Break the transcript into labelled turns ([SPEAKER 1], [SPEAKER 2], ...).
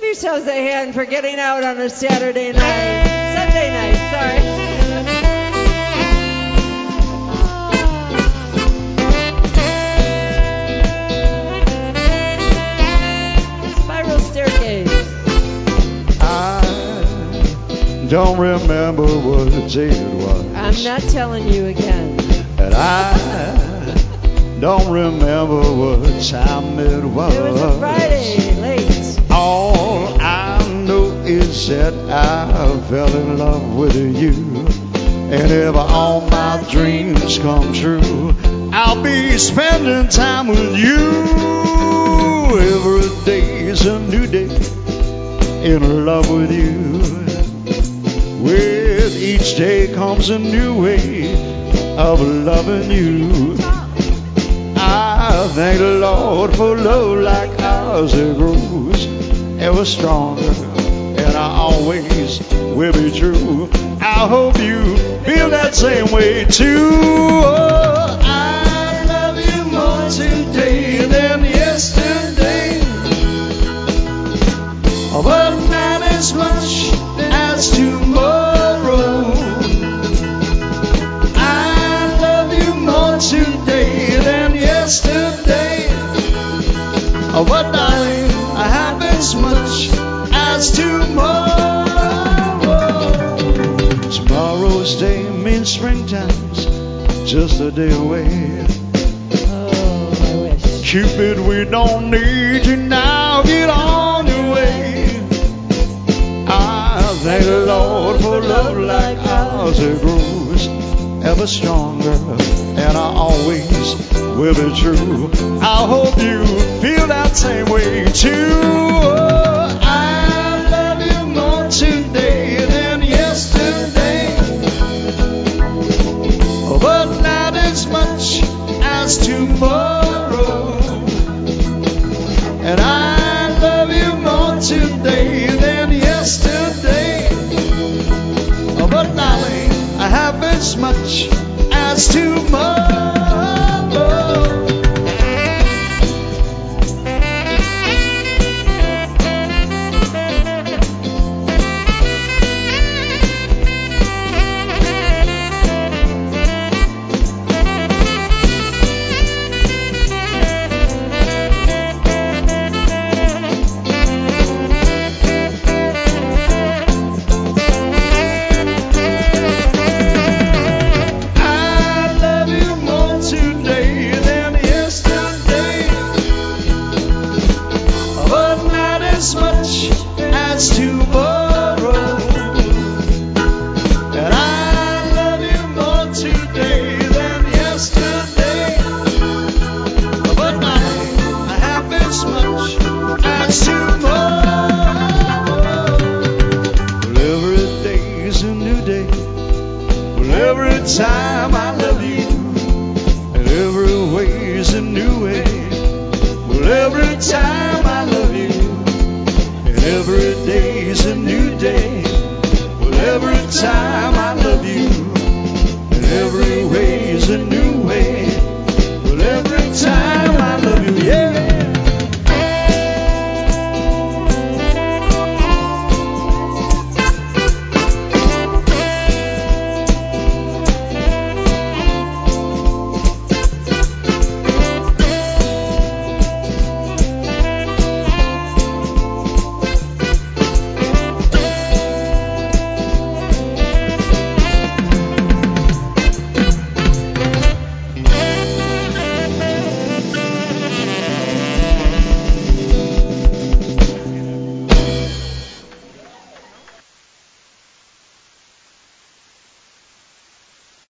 [SPEAKER 1] yourselves a hand for getting out on a Saturday night. Sunday night, sorry. Spiral staircase.
[SPEAKER 2] I don't remember what day it was.
[SPEAKER 1] I'm not telling you again.
[SPEAKER 2] And I don't remember what time it was.
[SPEAKER 1] It was a Friday, late.
[SPEAKER 2] All I know is that I fell in love with you. And if all my dreams come true, I'll be spending time with you. Every day is a new day, in love with you. With each day comes a new way of loving you. I thank the Lord for love like ours. It grows ever stronger, and I always will be true. I hope you feel that same way too. Oh, I love you more today than yesterday, but not as much as tomorrow. I love you more today than yesterday, but darling, I have as much as tomorrow. Tomorrow's day means springtime's just a day away.
[SPEAKER 1] Oh, I wish.
[SPEAKER 2] Cupid, we don't need you now. Get on your way. I thank the Lord for love like ours. It grows ever stronger, and I always will be true. I hope you feel that same way too. Oh, I love you more today than yesterday, but not as much as tomorrow. And I love you more today than yesterday, but darling, I have as much as tomorrow. Time I love you, and every way is a new way. Well, every time I love you, and every day is a new day. Well, every time